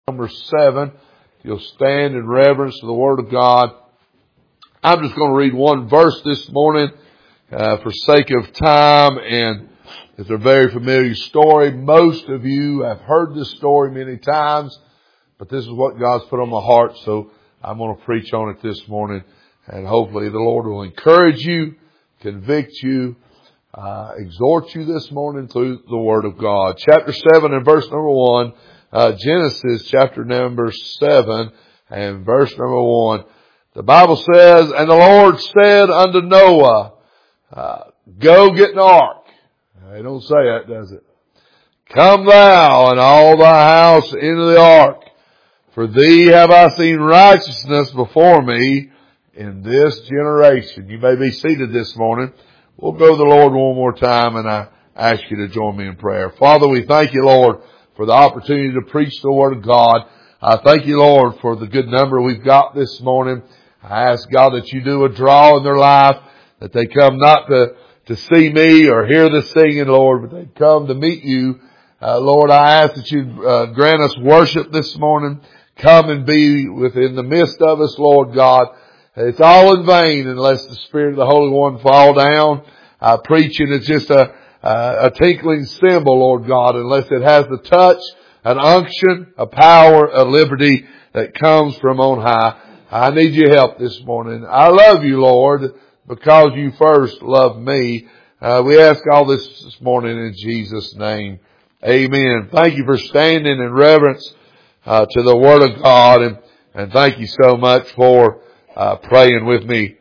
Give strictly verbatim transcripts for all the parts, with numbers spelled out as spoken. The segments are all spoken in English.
Number seven. You'll stand in reverence to the Word of God. I'm just going to read one verse this morning uh, for sake of time, and it's a very familiar story. Most of you have heard this story many times, but this is what God's put on my heart, so I'm going to preach on it this morning, and hopefully the Lord will encourage you, convict you, uh, exhort you this morning through the Word of God. Chapter seven and verse number one. Uh, Genesis chapter number seven and verse number one. The Bible says, "And the Lord said unto Noah, uh, Go get an ark." It don't say that, does it? "Come thou and all thy house into the ark, for thee have I seen righteousness before me in this generation." You may be seated this morning. We'll go to the Lord one more time, and I ask you to join me in prayer. Father, we thank you, Lord, for the opportunity to preach the Word of God. I thank you, Lord, for the good number we've got this morning. I ask, God, that you do a draw in their life, that they come not to, to see me or hear the singing, Lord, but they come to meet you. Uh, Lord, I ask that you uh, grant us worship this morning. Come and be within the midst of us, Lord God. It's all in vain unless the Spirit of the Holy One fall down. Uh, preaching is just a Uh, a tinkling cymbal, Lord God, unless it has the touch, an unction, a power, a liberty that comes from on high. I need your help this morning. I love you, Lord, because you first loved me. Uh, we ask all this this morning in Jesus' name. Amen. Thank you for standing in reverence uh, to the Word of God, and, and thank you so much for uh, praying with me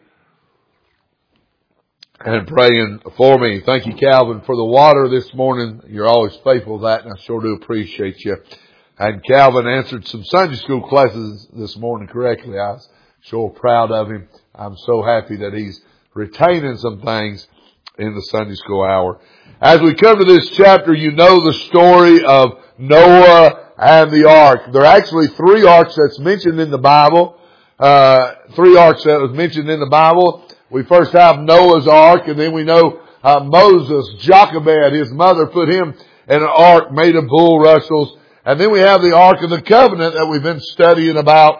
and praying for me. Thank you, Calvin, for the water this morning. You're always faithful to that, and I sure do appreciate you. And Calvin answered some Sunday school classes this morning correctly. I was sure proud of him. I'm so happy that he's retaining some things in the Sunday school hour. As we come to this chapter, you know the story of Noah and the ark. There are actually three arks that's mentioned in the Bible. Uh, three arks that was mentioned in the Bible. We first have Noah's ark, and then we know uh, Moses, Jochebed, his mother, put him in an ark made of bulrushes. And then we have the Ark of the Covenant that we've been studying about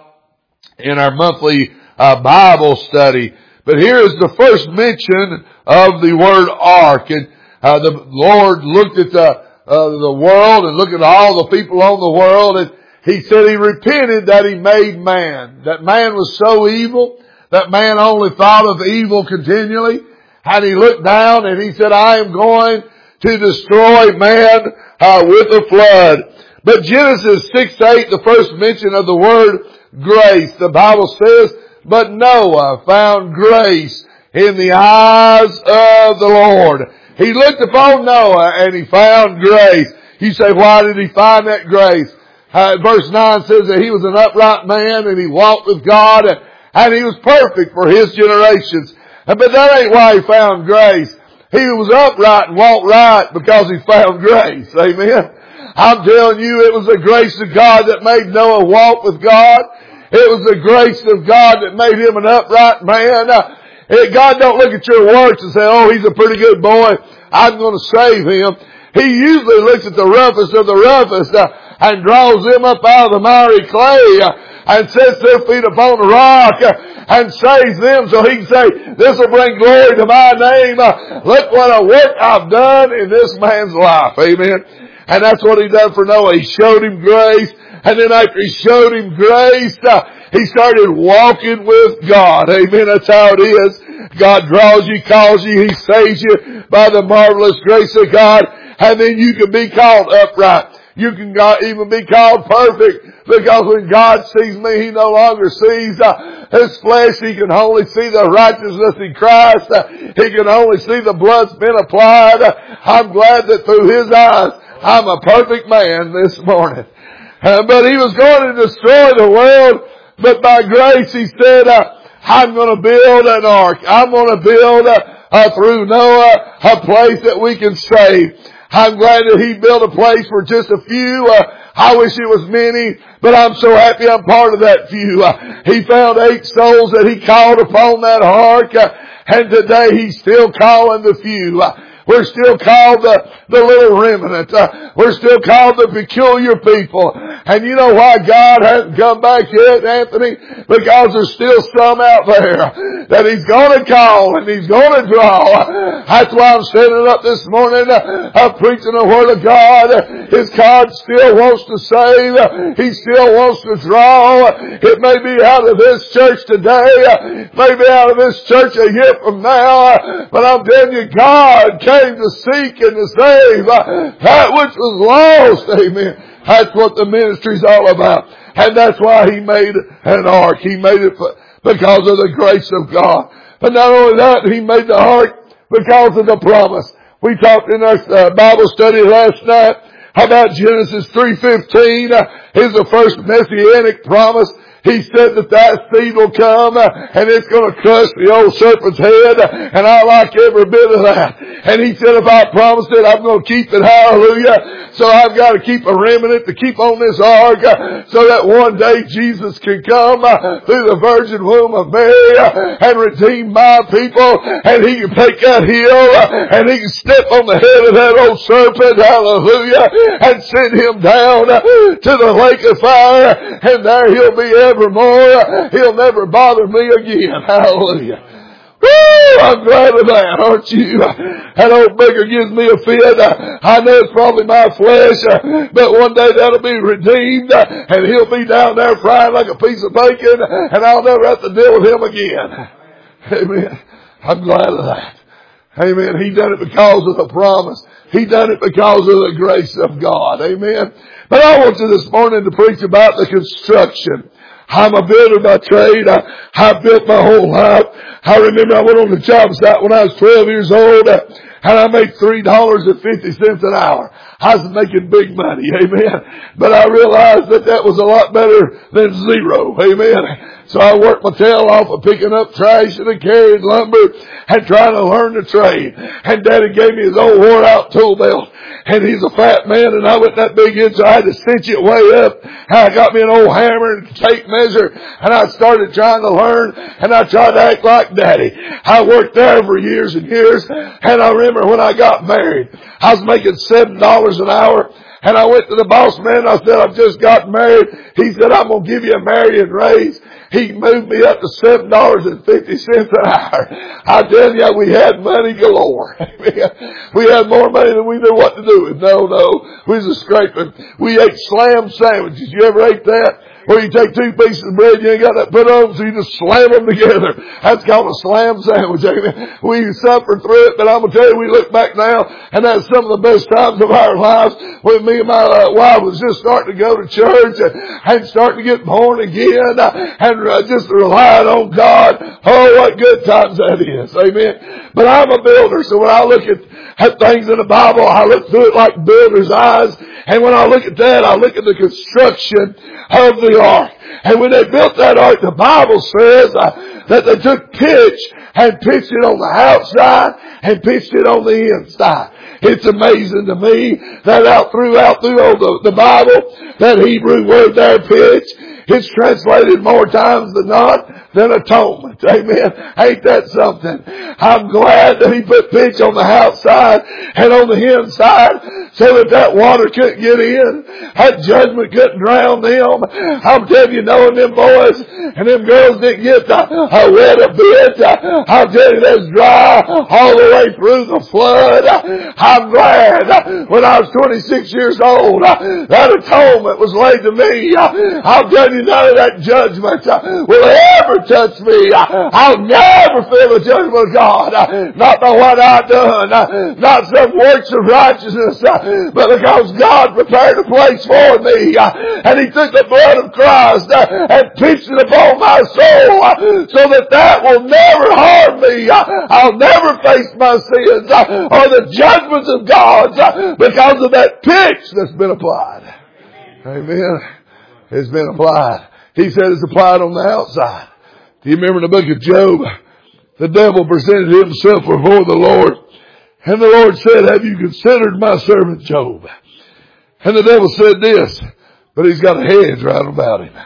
in our monthly uh, Bible study. But here is the first mention of the word ark. And uh, the Lord looked at the, uh, the world and looked at all the people on the world, and He said He repented that He made man. That man was so evil. That man only thought of evil continually. And he looked down and he said, I am going to destroy man uh, with a flood. But Genesis six eight, the first mention of the word grace, the Bible says, but Noah found grace in the eyes of the Lord. He looked upon Noah and he found grace. You say, why did he find that grace? Uh, verse nine says that he was an upright man and he walked with God, and And he was perfect for his generations. But that ain't why he found grace. He was upright and walked right because he found grace. Amen. I'm telling you, it was the grace of God that made Noah walk with God. It was the grace of God that made him an upright man. God don't look at your works and say, oh, he's a pretty good boy, I'm going to save him. He usually looks at the roughest of the roughest and draws them up out of the miry clay and sets their feet upon the rock and saves them so he can say, this will bring glory to my name. Look what a work I've done in this man's life. Amen. And that's what he done for Noah. He showed him grace. And then after he showed him grace, uh, he started walking with God. Amen. That's how it is. God draws you, calls you, He saves you by the marvelous grace of God. And then you can be called upright. You can even be called perfect, because when God sees me, He no longer sees uh, His flesh. He can only see the righteousness in Christ. Uh, he can only see the blood's been applied. Uh, I'm glad that through His eyes, I'm a perfect man this morning. Uh, but He was going to destroy the world, but by grace He said, uh, I'm going to build an ark. I'm going to build uh, uh, through Noah a place that we can save. I'm glad that He built a place for just a few. Uh, I wish it was many, but I'm so happy I'm part of that few. Uh, he found eight souls that He called upon that ark, uh, and today He's still calling the few. Uh, We're still called the, the little remnant. Uh, we're still called the peculiar people. And you know why God hasn't come back yet, Anthony? Because there's still some out there that He's going to call and He's going to draw. That's why I'm standing up this morning. I'm preaching the Word of God. His God still wants to save. He still wants to draw. It may be out of this church today. Maybe out of this church a year from now. But I'm telling you, God came to seek and to save that which was lost. Amen. That's what the ministry's all about. And that's why He made an ark. He made it because of the grace of God. But not only that, He made the ark because of the promise. We talked in our uh, Bible study last night about Genesis three fifteen. Uh, is the first messianic promise. He said that that seed will come and it's going to crush the old serpent's head, and I like every bit of that. And He said, if I promised it, I'm going to keep it. Hallelujah. So I've got to keep a remnant to keep on this ark so that one day Jesus can come through the virgin womb of Mary and redeem my people, and He can take that hill and He can step on the head of that old serpent. Hallelujah. And send him down to the lake of fire, and there he'll be evermore. He'll never bother me again. Hallelujah. Woo! I'm glad of that, aren't you? That old beggar gives me a fit. I know it's probably my flesh, but one day that'll be redeemed, and he'll be down there frying like a piece of bacon, and I'll never have to deal with him again. Amen. I'm glad of that. Amen. He done it because of the promise. He done it because of the grace of God. Amen. But I want you this morning to preach about the construction. I'm a builder by trade. I, I built my whole life. I remember I went on the job site when I was twelve years old, and I made three dollars and fifty cents an hour. I was making big money. Amen. But I realized that that was a lot better than zero. Amen. So I worked my tail off of picking up trash and carrying lumber and trying to learn the trade. And Daddy gave me his old wore out tool belt. And he's a fat man, and I went that big in, so I had to cinch it way up. And I got me an old hammer and tape measure, and I started trying to learn, and I tried to act like Daddy. I worked there for years and years, and I remember when I got married, I was making seven dollars an hour. And I went to the boss man, and I said, I've just got married. He said, I'm going to give you a marrying raise. He moved me up to seven dollars and fifty cents an hour. I tell you, we had money galore. We had more money than we knew what to do with. No, no. We was a scraping. We ate slam sandwiches. You ever ate that? Where you take two pieces of bread, you ain't got that put on, so you just slam them together. That's called a slam sandwich. Amen. We suffered through it, but I'm going to tell you, we look back now, and that's some of the best times of our lives when me and my uh, wife was just starting to go to church and, and starting to get born again uh, and uh, just relying on God. Oh, what good times that is. Amen. But I'm a builder, so when I look at, at things in the Bible, I look through it like builder's eyes. And when I look at that, I look at the construction of the ark. And when they built that ark, the Bible says uh, that they took pitch and pitched it on the outside and pitched it on the inside. It's amazing to me that out throughout through the, the Bible, that Hebrew word there, pitch, it's translated more times than not than atonement. Amen. Ain't that something? I'm glad that He put pitch on the outside and on the inside so that that water couldn't get in. That judgment couldn't drown them. I'm telling you, knowing them boys and them girls didn't get uh, wet a bit. Uh, I'll tell you, that's dry all the way through the flood. Uh, I'm glad uh, when I was twenty-six years old, uh, that atonement was laid to me. Uh, I'll tell you, none of that judgment uh, will ever touch me. Uh, I'll never feel the judgment of God. Uh, not by what I've done. Uh, not some works of righteousness. Uh, but because God prepared a place for me. Uh, and He took the blood of Christ uh, and pitched it upon my soul. Uh, so that that will never harm me. Uh, I'll never face my sins uh, or the judgments of God uh, because of that pitch that's been applied. Amen. It's been applied. He said it's applied on the outside. Do you remember in the book of Job? The devil presented himself before the Lord. And the Lord said, have you considered my servant Job? And the devil said this, but he's got a hedge round about him.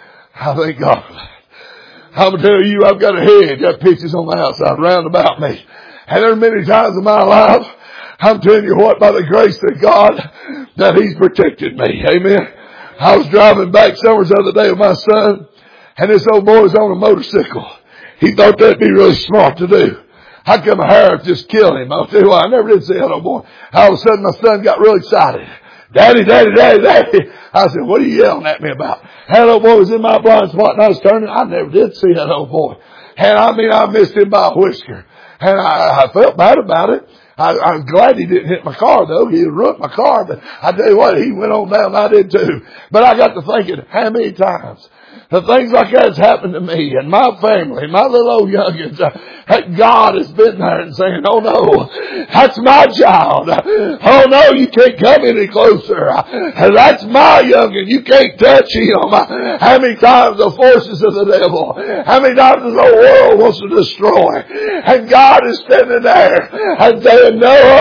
I thank God for that. I'm going to tell you, I've got a hedge that pitches on the outside round about me. And there are many times in my life, I'm telling you what, by the grace of God, that He's protected me. Amen. I was driving back somewhere the other day with my son, and this old boy was on a motorcycle. He thought that'd be really smart to do. How come a Harriet just killed him? I'll tell you what, I never did see that old boy. All of a sudden my son got real excited. Daddy, daddy, daddy, daddy. I said, what are you yelling at me about? That old boy was in my blind spot and I was turning. I never did see that old boy. And I mean, I missed him by a whisker. And I, I felt bad about it. I, I was glad he didn't hit my car though. He ruined my car, but I tell you what, he went on down. I did too. But I got to thinking how many times the things like that's happened to me and my family, my little old youngins, uh, that God has been there and saying, oh no, that's my child. Oh no, you can't come any closer. Uh, that's my youngin. You can't touch him. Uh, how many times the forces of the devil, how many times the whole world wants to destroy. And God is standing there and saying,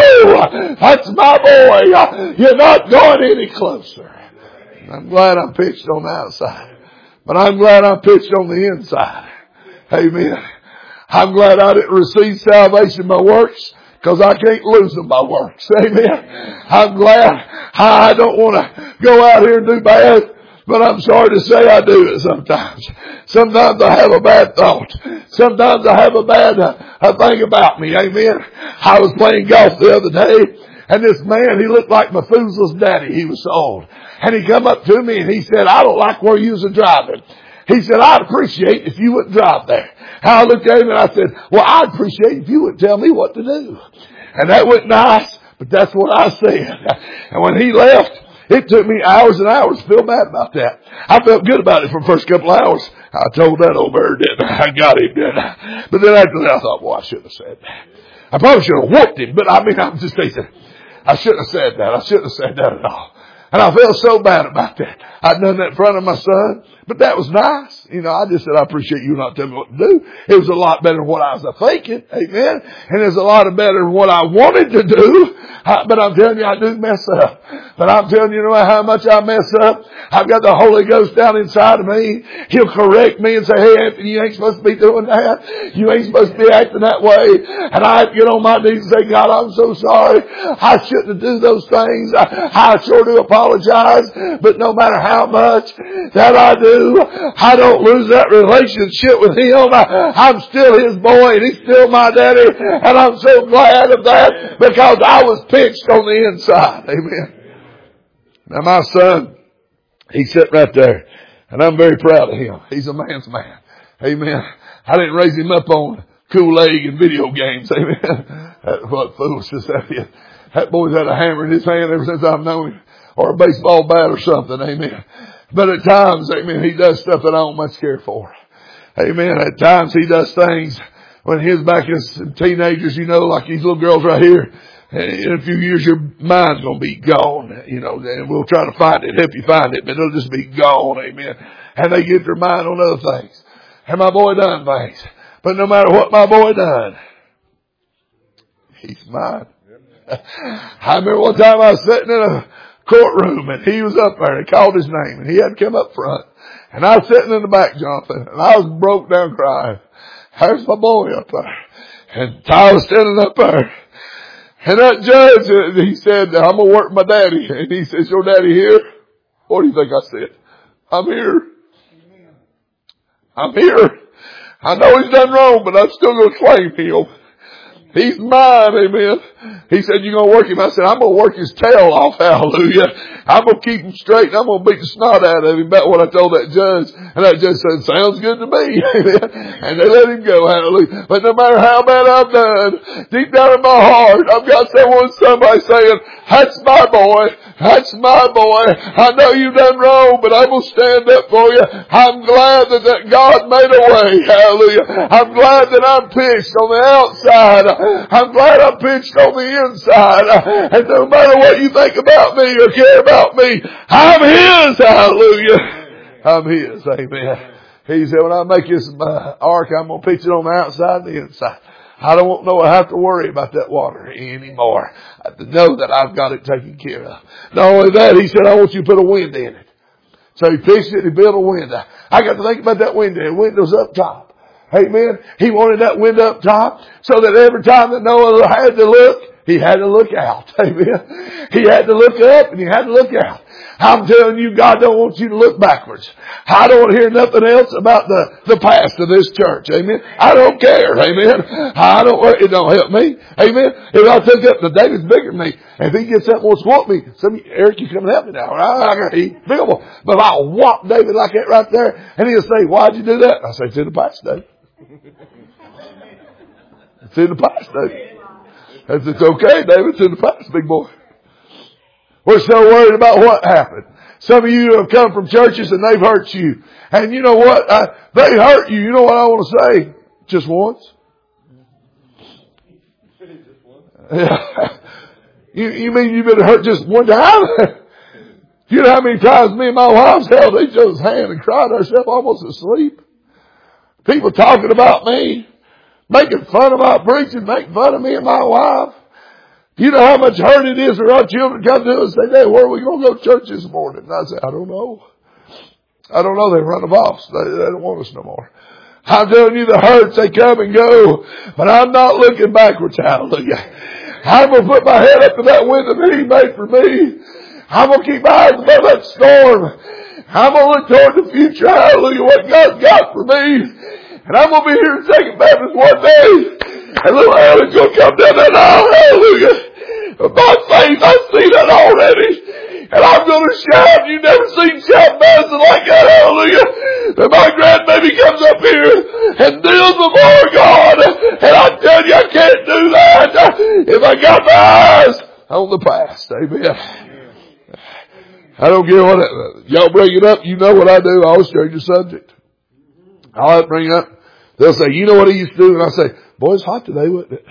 no, that's my boy. Uh, you're not going any closer. I'm glad I'm pitched on the outside. But I'm glad I pitched on the inside. Amen. I'm glad I didn't receive salvation by works because I can't lose them by works. Amen. I'm glad I don't want to go out here and do bad, but I'm sorry to say I do it sometimes. Sometimes I have a bad thought. Sometimes I have a bad uh, thing about me. Amen. I was playing golf the other day and this man, he looked like Methuselah's daddy. He was so old. And he come up to me and he said, I don't like where you was driving. He said, I'd appreciate if you wouldn't drive there. And I looked at him and I said, well, I'd appreciate if you would tell me what to do. And that wasn't nice, but that's what I said. And when he left, it took me hours and hours to feel bad about that. I felt good about it for the first couple of hours. I told that old bird, didn't I? I got him, didn't I? But then after that, I thought, well, I shouldn't have said that. I probably should have whooped him, but I mean, I'm just thinking, I shouldn't have said that. I shouldn't have said that at all. And I felt so bad about that. I'd done that in front of my son, but that was nice. You know, I just said, I appreciate you not telling me what to do. It was a lot better than what I was thinking. Amen. And it's a lot better than what I wanted to do. I, but I'm telling you, I do mess up. But I'm telling you, no matter how much I mess up, I've got the Holy Ghost down inside of me. He'll correct me and say, hey, Anthony, you ain't supposed to be doing that. You ain't supposed to be acting that way. And I have to get on my knees and say, God, I'm so sorry. I shouldn't do those things. I, I sure do apologize. But no matter how much that I do, I don't lose that relationship with him. I, I'm still his boy and he's still my daddy. And I'm so glad of that because I was pitched on the inside. Amen. Now my son, he's sitting right there and I'm very proud of him. He's a man's man. Amen. I didn't raise him up on Kool-Aid and video games. Amen. What foolishness that is. That boy's had a hammer in his hand ever since I've known him. Or a baseball bat or something. Amen. But at times, amen, he does stuff that I don't much care for. Amen. At times he does things when he was back as teenagers, you know, like these little girls right here. In a few years, your mind's going to be gone, you know, and we'll try to find it, help you find it, but it'll just be gone. Amen. And they get their mind on other things. And my boy done things. But no matter what my boy done, he's mine. I remember one time I was sitting in a courtroom and he was up there and they called his name and he had to come up front. And I was sitting in the back, Jonathan, and I was broke down crying. There's my boy up there. And Ty was standing up there. And that judge, he said, I'm going to work my daddy. And he says, your daddy here? What do you think I said? I'm here. I'm here. I know he's done wrong, but I'm still going to claim him. He's mine, amen. He said, you're going to work him. I said, I'm going to work his tail off, hallelujah. I'm going to keep him straight and I'm going to beat the snot out of him about what I told that judge. And that judge said, sounds good to me, amen. And they let him go, hallelujah. But no matter how bad I've done, deep down in my heart, I've got someone, somebody saying, that's my boy. That's my boy. I know you've done wrong, but I'm going to stand up for you. I'm glad that, that God made a way, hallelujah. I'm glad that I'm pitched on the outside. I'm glad I'm pitched on the inside. And no matter what you think about me or care about me, I'm his. Hallelujah. I'm his. Amen. He said, when I make this uh, ark, I'm going to pitch it on the outside and the inside. I don't want no, I have to worry about that water anymore. I have to know that I've got it taken care of. Not only that, he said, I want you to put a window in it. So he pitched it and he built a window. I got to think about that window. The window's up top. Amen. He wanted that window up top so that every time that Noah had to look, he had to look out. Amen. He had to look up and he had to look out. I'm telling you, God don't want you to look backwards. I don't want to hear nothing else about the, the past of this church. Amen. I don't care. Amen. I don't, it don't help me. Amen. If I took up the David's bigger than me, if he gets up and wants to whoop me, some of you, Eric, you come and help me now. I got to eat big old. But if I whop David like that right there, and he'll say, why'd you do that? I say, it's in the past, David. It's in the past, David. I said, it's okay, David. It's in the past, big boy. We're so worried about what happened. Some of you have come from churches and they've hurt you. And you know what? I, they hurt you. You know what I want to say? Just once. you, you mean you've been hurt just one time? You know how many times me and my wife held each other's hand and cried ourselves almost asleep? People talking about me, making fun of my preaching, making fun of me and my wife. You know how much hurt it is for our children to come to us and say, Dad, where are we going to go to church this morning? And I say, I don't know. I don't know. They run them off. They, they don't want us no more. I'm telling you, the hurts, they come and go. But I'm not looking backwards. Hallelujah. I'm going to put my head up to that window that He made for me. I'm going to keep my eyes above that storm. I'm going to look toward the future. Hallelujah. What God's got for me. And I'm going to be here in Second Baptist one day. And little Aaron's going to come down that aisle. Hallelujah. By faith, I see that already. And I'm going to shout. You've never seen shout Madison like that. Hallelujah. And my grandbaby comes up here and kneels before God. And I tell you, I can't do that if I got my eyes on the past. Amen. I don't care what it, y'all bring it up. You know what I do. I always change the subject. I'll bring it up. They'll say, you know what he used to do? And I say, boy, it's hot today, wasn't it?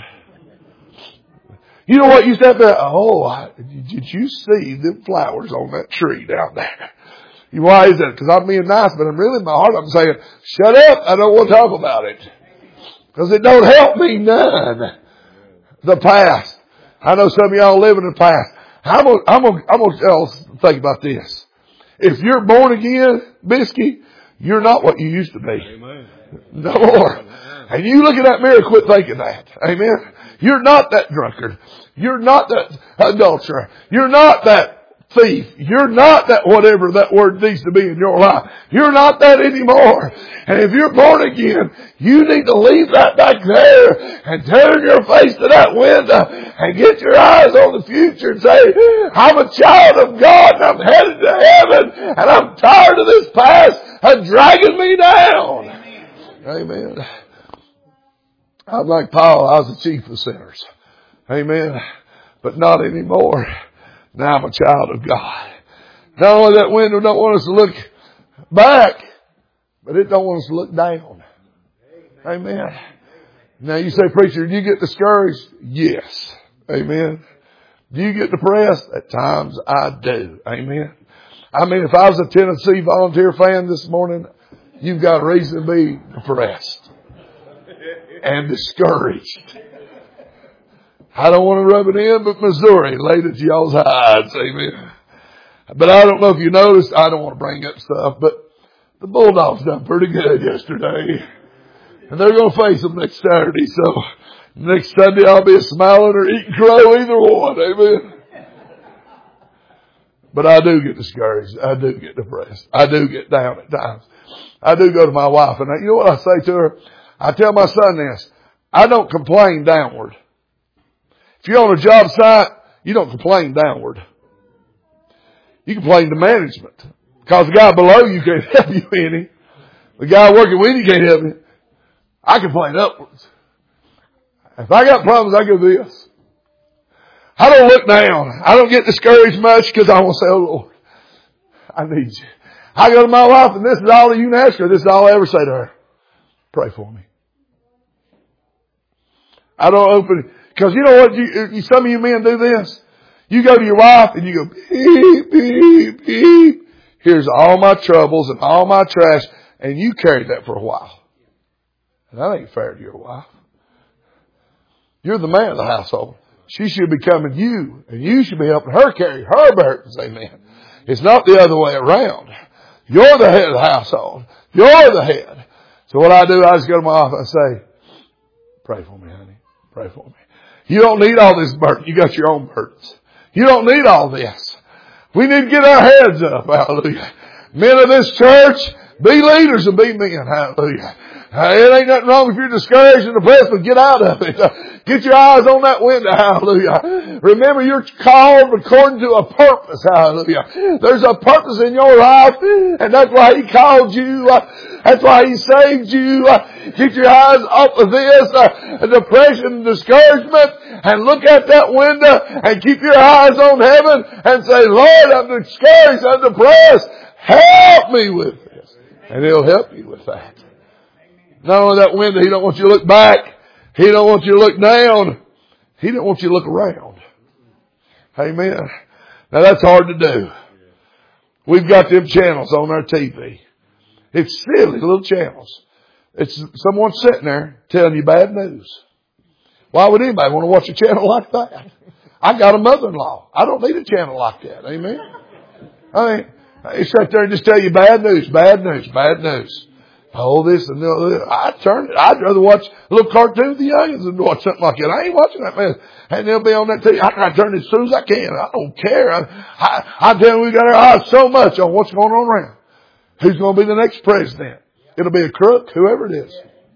You know what you said there? Oh, I, did you see the flowers on that tree down there? Why is that? Because I'm being nice, but I'm really in my heart, I'm saying, shut up. I don't want to talk about it. Because it don't help me none. The past. I know some of y'all live in the past. I'm going I'm to I'm gonna tell us, think about this. If you're born again, Bisky, you're not what you used to be. Amen. No more. And you look in that mirror, quit thinking that. Amen. You're not that drunkard. You're not that adulterer. You're not that thief. You're not that whatever that word needs to be in your life. You're not that anymore. And if you're born again, you need to leave that back there and turn your face to that window and get your eyes on the future and say, I'm a child of God and I'm headed to heaven and I'm tired of this past and dragging me down. Amen. I'm like Paul, I was the chief of sinners. Amen. But not anymore. Now I'm a child of God. Not only that window don't want us to look back, but it don't want us to look down. Amen. Now you say, preacher, do you get discouraged? Yes. Amen. Do you get depressed? At times I do. Amen. I mean, if I was a Tennessee Volunteer fan this morning, you've got a reason to be depressed and discouraged. I don't want to rub it in, but Missouri laid it to y'all's hides. Amen. But I don't know if you noticed, I don't want to bring up stuff, but the Bulldogs done pretty good yesterday. And they're going to face them next Saturday. So next Sunday I'll be smiling or eating crow, either one. Amen. But I do get discouraged. I do get depressed. I do get down at times. I do go to my wife and I, you know what I say to her? I tell my son this. I don't complain downward. If you're on a job site, you don't complain downward. You complain to management. Because the guy below you can't help you any. The guy working with you can't help you. I complain upwards. If I got problems, I go this. I don't look down. I don't get discouraged much because I want to say, oh Lord, I need you. I go to my wife and this is all that you can ask her. This is all I ever say to her. Pray for me. I don't open, because you know what, you, you, some of you men do this. You go to your wife and you go, beep, beep, beep. Here's all my troubles and all my trash. And you carry that for a while. And that ain't fair to your wife. You're the man of the household. She should be coming to you. And you should be helping her carry her burdens. Amen. It's not the other way around. You're the head of the household. You're the head. So what I do, I just go to my wife and say, pray for me, honey. Pray for me. You don't need all this burden. You got your own burdens. You don't need all this. We need to get our heads up. Hallelujah. Men of this church, be leaders and be men. Hallelujah. Uh, it ain't nothing wrong if you're discouraged and depressed, but get out of it. Uh, get your eyes on that window. Hallelujah. Remember, you're called according to a purpose. Hallelujah. There's a purpose in your life, and that's why He called you. Uh, that's why He saved you. Uh, get your eyes off of this uh, depression and discouragement, and look at that window, and keep your eyes on heaven, and say, Lord, I'm discouraged, I'm depressed. Help me with this. And He'll help you with that. Not only that window, He don't want you to look back. He don't want you to look down. He don't want you to look around. Amen. Now that's hard to do. We've got them channels on our T V. It's silly little channels. It's someone sitting there telling you bad news. Why would anybody want to watch a channel like that? I got a mother-in-law. I don't need a channel like that. Amen. I mean, they sit there and just tell you bad news, bad news, bad news. Oh, this and that. I turn it. I'd rather watch a little cartoon with the youngins than watch something like that. I ain't watching that mess. And they'll be on that T V. I try to turn it as soon as I can. I don't care. I, I, I tell you, we got our eyes so much on what's going on around. Who's going to be the next president? It'll be a crook, whoever it is.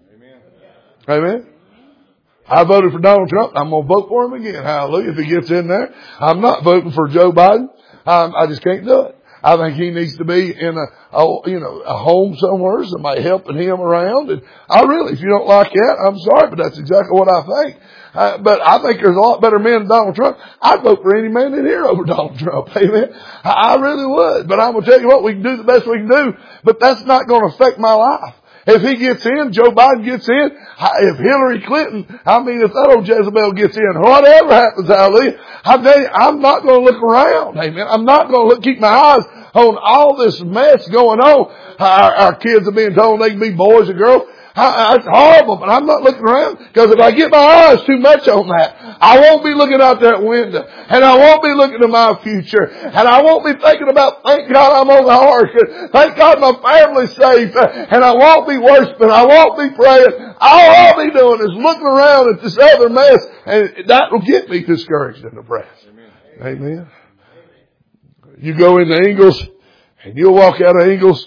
Amen. Amen. I voted for Donald Trump. I'm going to vote for him again. Hallelujah. If he gets in there. I'm not voting for Joe Biden. Um, I just can't do it. I think he needs to be in a, a, you know, a home somewhere, somebody helping him around. And I really, if you don't like that, I'm sorry, but that's exactly what I think. Uh, but I think there's a lot better men than Donald Trump. I'd vote for any man in here over Donald Trump. Amen. I, I really would. But I'm going to tell you what, we can do the best we can do, but that's not going to affect my life. If he gets in, Joe Biden gets in, if Hillary Clinton, I mean, if that old Jezebel gets in, whatever happens, hallelujah, I tell you, I'm not going to look around, amen. I'm not going to look, keep my eyes on all this mess going on. Our, our kids are being told they can be boys and girls. I, it's horrible, but I'm not looking around, because if I get my eyes too much on that, I won't be looking out that window, and I won't be looking to my future, and I won't be thinking about, thank God I'm on the ark, thank God my family's safe, and I won't be worshiping, I won't be praying. All I'll be doing is looking around at this other mess, and that will get me discouraged and depressed. Amen. Amen. You go into Ingles, and you'll walk out of Ingles.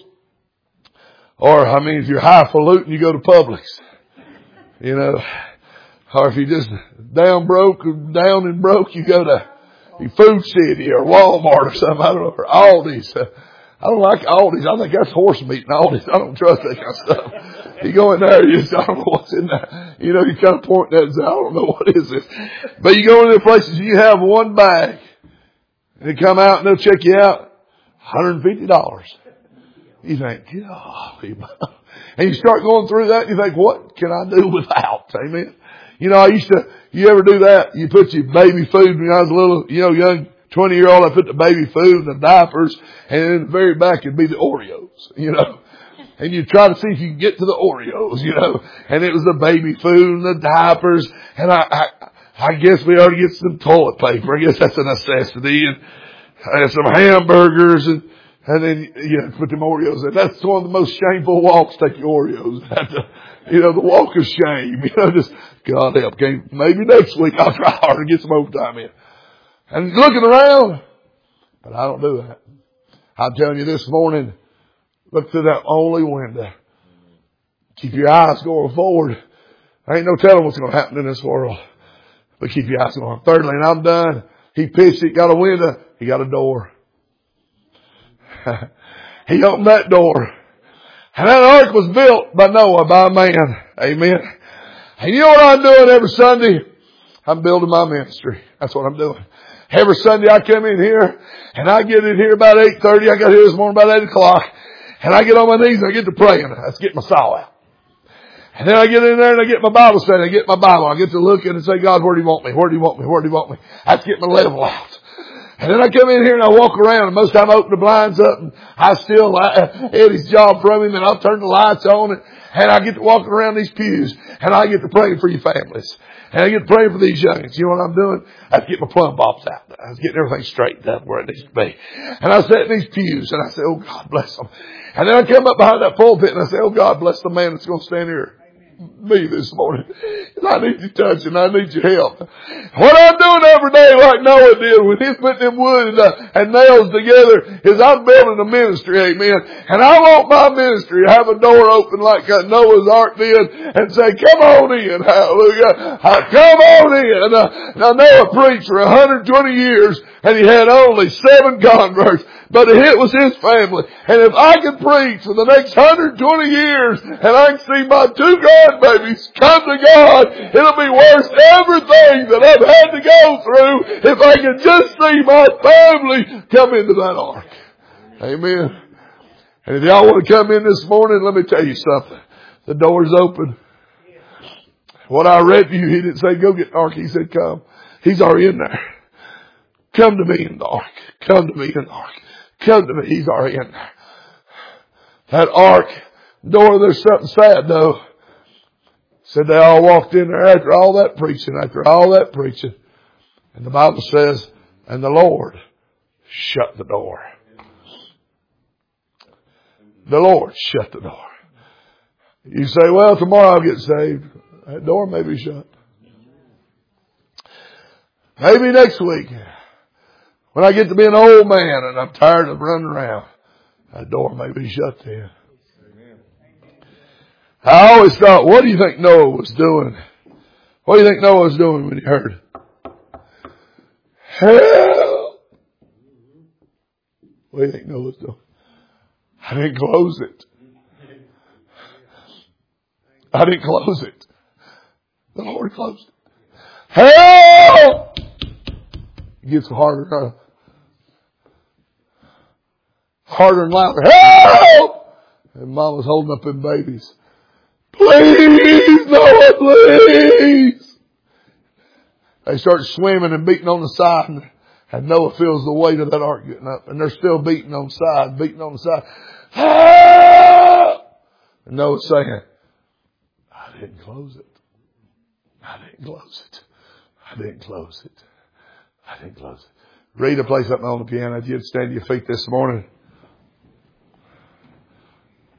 Or, I mean, if you're highfalutin, you go to Publix. You know. Or if you're just down broke, down and broke, you go to Food City or Walmart or something. I don't know. Or Aldi's. Uh, I don't like Aldi's. I think that's horse meat in Aldi's. I don't trust that kind of stuff. You go in there, you just, I don't know what's in there. You know, you kind of point that and say, I don't know what is this. But you go into the places, you have one bag. And they come out and they'll check you out. one hundred fifty dollars. You think, golly, and you start going through that, and you think, what can I do without? Amen. You know, I used to, you ever do that? You put your baby food, when I was a little, you know, young twenty year old, I put the baby food and the diapers, and in the very back it'd be the Oreos, you know. And you try to see if you can get to the Oreos, you know. And it was the baby food and the diapers, and I, I, I guess we ought to get some toilet paper. I guess that's a necessity, and, and some hamburgers, and And then, you know, put them Oreos in. That's one of the most shameful walks, take your Oreos. You know, the walk of shame. You know, just, God help. Okay, maybe next week I'll try hard to get some overtime in. And looking around, but I don't do that. I'm telling you this morning, look through that only window. Keep your eyes going forward. There ain't no telling what's going to happen in this world. But keep your eyes going. Thirdly, and I'm done. He pitched it, got a window, he got a door. He opened that door. And that ark was built by Noah, by a man. Amen. And you know what I'm doing every Sunday? I'm building my ministry. That's what I'm doing. Every Sunday I come in here, and I get in here about eight thirty. I got here this morning about eight o'clock. And I get on my knees and I get to praying. I get my saw out. And then I get in there and I get my Bible study. I get my Bible. I get to look and say, God, where do you want me? Where do you want me? Where do you want me? I have to get my level out. And then I come in here and I walk around, and most of the time I open the blinds up, and I still uh, Eddie's job from him, and I'll turn the lights on, and, and I get to walking around these pews, and I get to pray for your families. And I get to pray for these youngins. You know what I'm doing? I get my plumb bobs out. I was getting everything straightened up where it needs to be. And I sit in these pews, and I say, oh, God bless them. And then I come up behind that pulpit, and I say, oh, God bless the man that's going to stand here me this morning. I need your touch and I need your help. What I'm doing every day like Noah did when he's putting them wood uh, and nails together is I'm building a ministry, amen. And I want my ministry to have a door open like uh, Noah's Ark did and say, come on in, hallelujah. Uh, come on in. Uh, now Noah preached for one hundred twenty years and he had only seven converts. But it was his family. And if I can preach for the next one hundred twenty years and I can see my two grandbabies come to God, it'll be worth everything that I've had to go through if I can just see my family come into that ark. Amen. And if y'all want to come in this morning, let me tell you something. The door's open. What I read to you, he didn't say go get the ark. He said come. He's already in there. Come to me in the ark. Come to me in the ark. Come to me. He's already in there. That ark door, there's something sad though. Said they all walked in there after all that preaching, after all that preaching. And the Bible says, and the Lord shut the door. The Lord shut the door. You say, well, tomorrow I'll get saved. That door may be shut. Maybe next week. When I get to be an old man and I'm tired of running around, that door may be shut then. I always thought, what do you think Noah was doing? What do you think Noah was doing when he heard? Help! What do you think Noah was doing? I didn't close it. I didn't close it. The Lord closed it. Help! It gets harder, huh? Harder and louder. Help! And Mom was holding up them babies. Please, Noah, please. They start swimming and beating on the side. And, and Noah feels the weight of that ark getting up. And they're still beating on the side, beating on the side. Help! And Noah's saying, I didn't close it. I didn't close it. I didn't close it. I didn't close it. Read, play something on the piano. If you'd stand to your feet this morning.